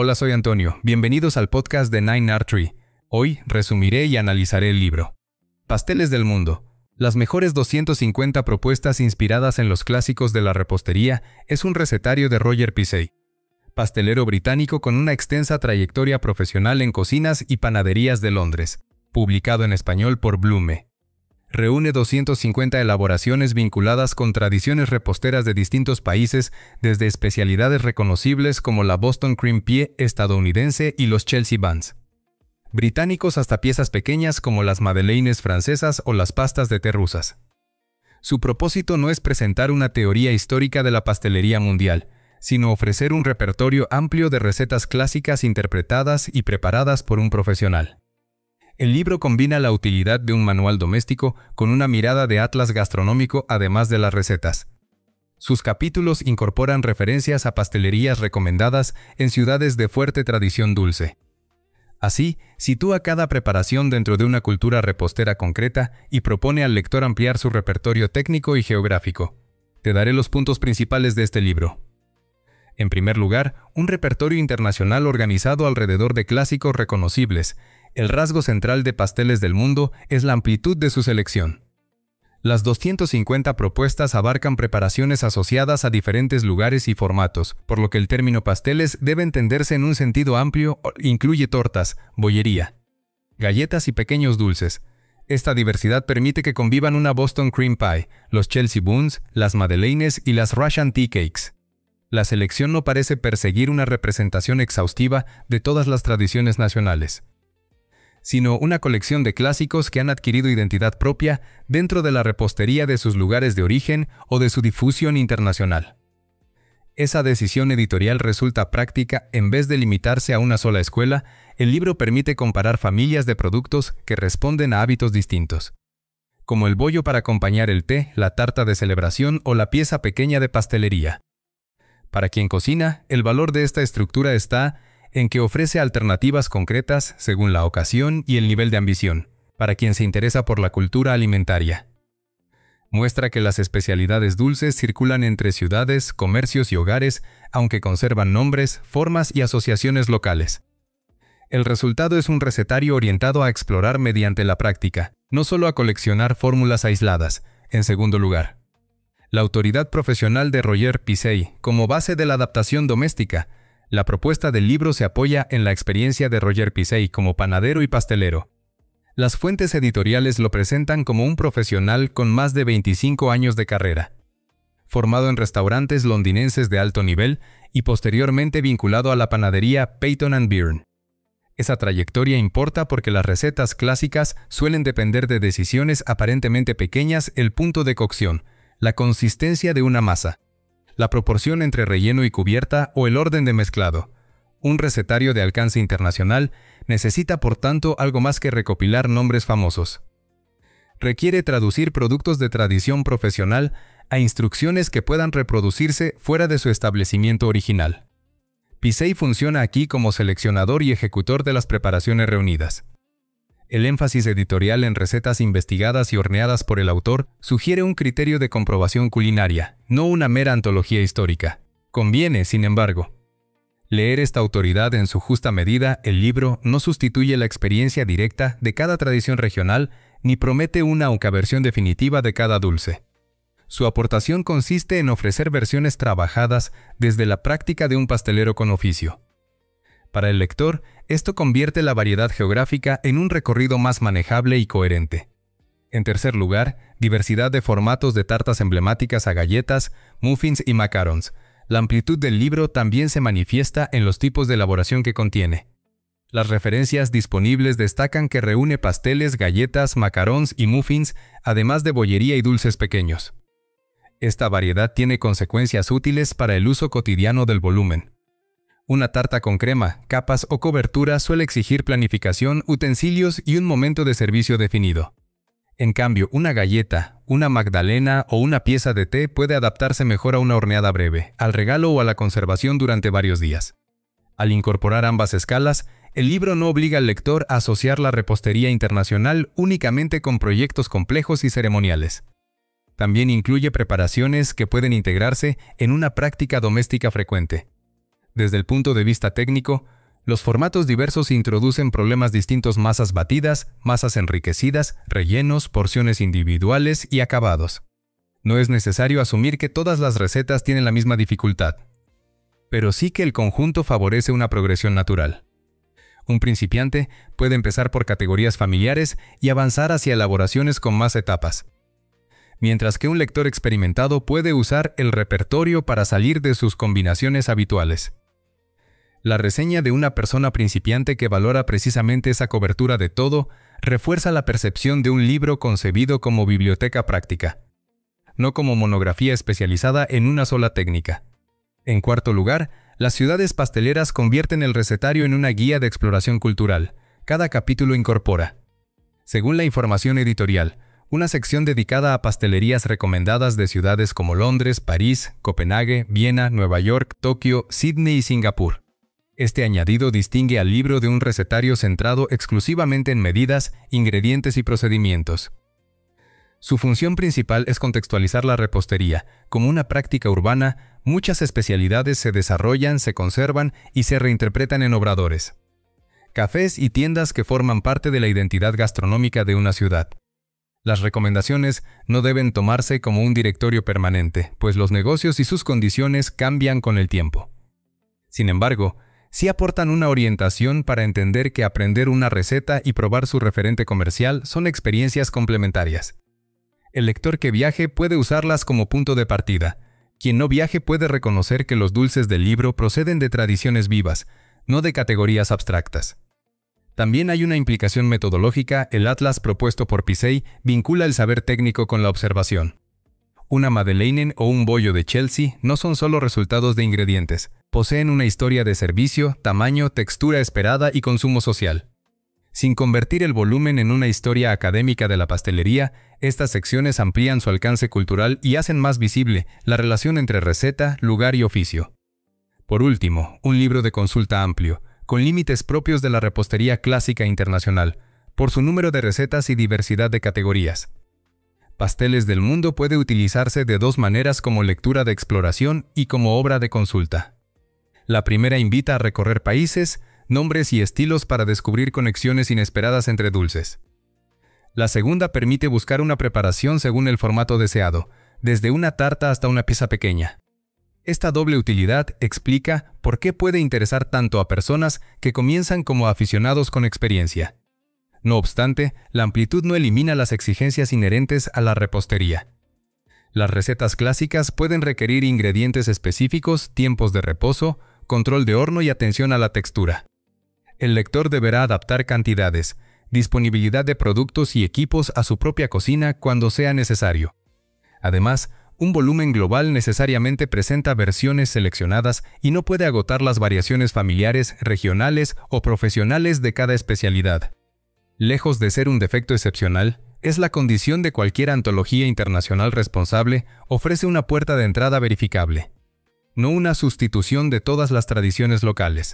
Hola, soy Antonio. Bienvenidos al podcast de Nine Art Tree. Hoy resumiré y analizaré el libro Pasteles del Mundo. Las mejores 250 propuestas inspiradas en los clásicos de la repostería es un recetario de Roger Pisey, pastelero británico con una extensa trayectoria profesional en cocinas y panaderías de Londres, publicado en español por Blume. Reúne 250 elaboraciones vinculadas con tradiciones reposteras de distintos países, desde especialidades reconocibles como la Boston Cream Pie estadounidense y los Chelsea Buns británicos hasta piezas pequeñas como las madeleines francesas o las pastas de té rusas. Su propósito no es presentar una teoría histórica de la pastelería mundial, sino ofrecer un repertorio amplio de recetas clásicas interpretadas y preparadas por un profesional. El libro combina la utilidad de un manual doméstico con una mirada de atlas gastronómico además de las recetas. Sus capítulos incorporan referencias a pastelerías recomendadas en ciudades de fuerte tradición dulce. Así, sitúa cada preparación dentro de una cultura repostera concreta y propone al lector ampliar su repertorio técnico y geográfico. Te daré los puntos principales de este libro. En primer lugar, un repertorio internacional organizado alrededor de clásicos reconocibles. El rasgo central de Pasteles del Mundo es la amplitud de su selección. Las 250 propuestas abarcan preparaciones asociadas a diferentes lugares y formatos, por lo que el término pasteles debe entenderse en un sentido amplio. Incluye tortas, bollería, galletas y pequeños dulces. Esta diversidad permite que convivan una Boston Cream Pie, los Chelsea Buns, las madeleines y las Russian Tea Cakes. La selección no parece perseguir una representación exhaustiva de todas las tradiciones nacionales, sino una colección de clásicos que han adquirido identidad propia dentro de la repostería de sus lugares de origen o de su difusión internacional. Esa decisión editorial resulta práctica. En vez de limitarse a una sola escuela, el libro permite comparar familias de productos que responden a hábitos distintos, como el bollo para acompañar el té, la tarta de celebración o la pieza pequeña de pastelería. Para quien cocina, el valor de esta estructura está en que ofrece alternativas concretas según la ocasión y el nivel de ambición, para quien se interesa por la cultura alimentaria. Muestra que las especialidades dulces circulan entre ciudades, comercios y hogares, aunque conservan nombres, formas y asociaciones locales. El resultado es un recetario orientado a explorar mediante la práctica, no solo a coleccionar fórmulas aisladas. En segundo lugar, la autoridad profesional de Roger Pisey como base de la adaptación doméstica. La propuesta del libro se apoya en la experiencia de Roger Pisey como panadero y pastelero. Las fuentes editoriales lo presentan como un profesional con más de 25 años de carrera, formado en restaurantes londinenses de alto nivel y posteriormente vinculado a la panadería Peyton & Byrne. Esa trayectoria importa porque las recetas clásicas suelen depender de decisiones aparentemente pequeñas: el punto de cocción, la consistencia de una masa, la proporción entre relleno y cubierta o el orden de mezclado. Un recetario de alcance internacional necesita, por tanto, algo más que recopilar nombres famosos. Requiere traducir productos de tradición profesional a instrucciones que puedan reproducirse fuera de su establecimiento original. Pisey funciona aquí como seleccionador y ejecutor de las preparaciones reunidas. El énfasis editorial en recetas investigadas y horneadas por el autor sugiere un criterio de comprobación culinaria, no una mera antología histórica. Conviene, sin embargo, leer esta autoridad en su justa medida. El libro no sustituye la experiencia directa de cada tradición regional ni promete una única versión definitiva de cada dulce. Su aportación consiste en ofrecer versiones trabajadas desde la práctica de un pastelero con oficio. Para el lector, esto convierte la variedad geográfica en un recorrido más manejable y coherente. En tercer lugar, diversidad de formatos de tartas emblemáticas a galletas, muffins y macarons. La amplitud del libro también se manifiesta en los tipos de elaboración que contiene. Las referencias disponibles destacan que reúne pasteles, galletas, macarons y muffins, además de bollería y dulces pequeños. Esta variedad tiene consecuencias útiles para el uso cotidiano del volumen. Una tarta con crema, capas o cobertura suele exigir planificación, utensilios y un momento de servicio definido. En cambio, una galleta, una magdalena o una pieza de té puede adaptarse mejor a una horneada breve, al regalo o a la conservación durante varios días. Al incorporar ambas escalas, el libro no obliga al lector a asociar la repostería internacional únicamente con proyectos complejos y ceremoniales. También incluye preparaciones que pueden integrarse en una práctica doméstica frecuente. Desde el punto de vista técnico, los formatos diversos introducen problemas distintos: masas batidas, masas enriquecidas, rellenos, porciones individuales y acabados. No es necesario asumir que todas las recetas tienen la misma dificultad, pero sí que el conjunto favorece una progresión natural. Un principiante puede empezar por categorías familiares y avanzar hacia elaboraciones con más etapas, mientras que un lector experimentado puede usar el repertorio para salir de sus combinaciones habituales. La reseña de una persona principiante que valora precisamente esa cobertura de todo refuerza la percepción de un libro concebido como biblioteca práctica, no como monografía especializada en una sola técnica. En cuarto lugar, las ciudades pasteleras convierten el recetario en una guía de exploración cultural. Cada capítulo incorpora, según la información editorial, una sección dedicada a pastelerías recomendadas de ciudades como Londres, París, Copenhague, Viena, Nueva York, Tokio, Sydney y Singapur. Este añadido distingue al libro de un recetario centrado exclusivamente en medidas, ingredientes y procedimientos. Su función principal es contextualizar la repostería. Como una práctica urbana, muchas especialidades se desarrollan, se conservan y se reinterpretan en obradores, cafés y tiendas que forman parte de la identidad gastronómica de una ciudad. Las recomendaciones no deben tomarse como un directorio permanente, pues los negocios y sus condiciones cambian con el tiempo. Sin embargo, sí aportan una orientación para entender que aprender una receta y probar su referente comercial son experiencias complementarias. El lector que viaje puede usarlas como punto de partida. Quien no viaje puede reconocer que los dulces del libro proceden de tradiciones vivas, no de categorías abstractas. También hay una implicación metodológica. El atlas propuesto por Pizzey vincula el saber técnico con la observación. Una madeleine o un bollo de Chelsea no son solo resultados de ingredientes, poseen una historia de servicio, tamaño, textura esperada y consumo social. Sin convertir el volumen en una historia académica de la pastelería, estas secciones amplían su alcance cultural y hacen más visible la relación entre receta, lugar y oficio. Por último, un libro de consulta amplio, con límites propios de la repostería clásica internacional, por su número de recetas y diversidad de categorías. Pasteles del Mundo puede utilizarse de dos maneras: como lectura de exploración y como obra de consulta. La primera invita a recorrer países, nombres y estilos para descubrir conexiones inesperadas entre dulces. La segunda permite buscar una preparación según el formato deseado, desde una tarta hasta una pieza pequeña. Esta doble utilidad explica por qué puede interesar tanto a personas que comienzan como a aficionados con experiencia. No obstante, la amplitud no elimina las exigencias inherentes a la repostería. Las recetas clásicas pueden requerir ingredientes específicos, tiempos de reposo, control de horno y atención a la textura. El lector deberá adaptar cantidades, disponibilidad de productos y equipos a su propia cocina cuando sea necesario. Además, un volumen global necesariamente presenta versiones seleccionadas y no puede agotar las variaciones familiares, regionales o profesionales de cada especialidad. Lejos de ser un defecto excepcional, es la condición de cualquier antología internacional responsable. Ofrece una puerta de entrada verificable, no una sustitución de todas las tradiciones locales.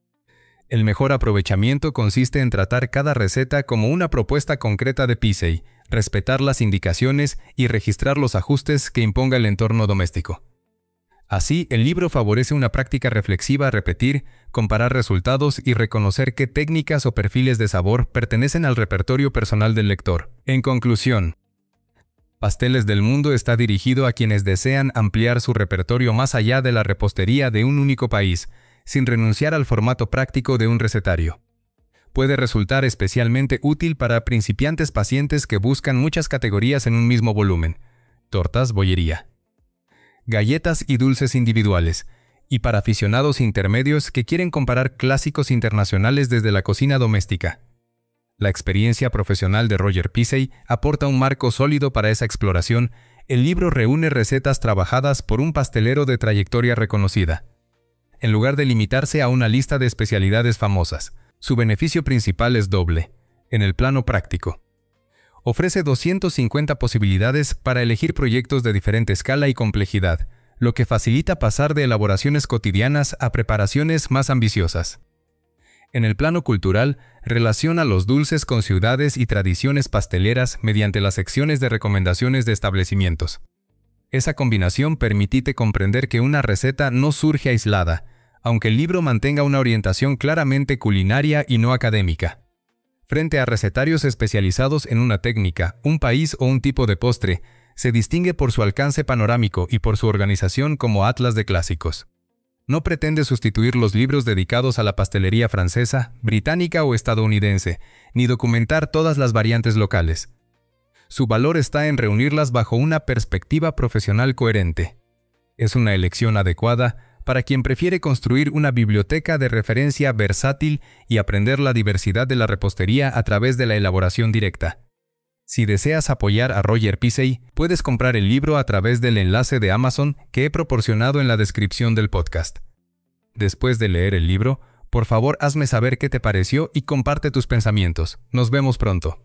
El mejor aprovechamiento consiste en tratar cada receta como una propuesta concreta de Pizzey, respetar las indicaciones y registrar los ajustes que imponga el entorno doméstico. Así, el libro favorece una práctica reflexiva: repetir, comparar resultados y reconocer qué técnicas o perfiles de sabor pertenecen al repertorio personal del lector. En conclusión, Pasteles del Mundo está dirigido a quienes desean ampliar su repertorio más allá de la repostería de un único país, sin renunciar al formato práctico de un recetario. Puede resultar especialmente útil para principiantes pacientes que buscan muchas categorías en un mismo volumen: tortas, bollería, galletas y dulces individuales, y para aficionados intermedios que quieren comparar clásicos internacionales desde la cocina doméstica. La experiencia profesional de Roger Pizzey aporta un marco sólido para esa exploración. El libro reúne recetas trabajadas por un pastelero de trayectoria reconocida, en lugar de limitarse a una lista de especialidades famosas. Su beneficio principal es doble. En el plano práctico, ofrece 250 posibilidades para elegir proyectos de diferente escala y complejidad, lo que facilita pasar de elaboraciones cotidianas a preparaciones más ambiciosas. En el plano cultural, relaciona los dulces con ciudades y tradiciones pasteleras mediante las secciones de recomendaciones de establecimientos. Esa combinación permite comprender que una receta no surge aislada, aunque el libro mantenga una orientación claramente culinaria y no académica. Frente a recetarios especializados en una técnica, un país o un tipo de postre, se distingue por su alcance panorámico y por su organización como atlas de clásicos. No pretende sustituir los libros dedicados a la pastelería francesa, británica o estadounidense, ni documentar todas las variantes locales. Su valor está en reunirlas bajo una perspectiva profesional coherente. Es una elección adecuada para quien prefiere construir una biblioteca de referencia versátil y aprender la diversidad de la repostería a través de la elaboración directa. Si deseas apoyar a Roger Pisey, puedes comprar el libro a través del enlace de Amazon que he proporcionado en la descripción del podcast. Después de leer el libro, por favor hazme saber qué te pareció y comparte tus pensamientos. Nos vemos pronto.